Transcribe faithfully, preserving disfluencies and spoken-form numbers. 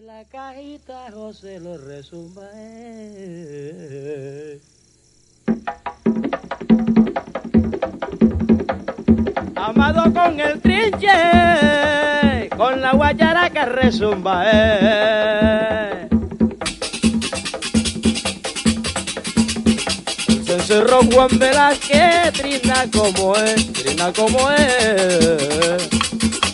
la cajita José lo resumba. Eh. Amado con el trinche, con la guayara que resumba. Eh. Se encerró Juan Velázquez, trina como es, trina como es.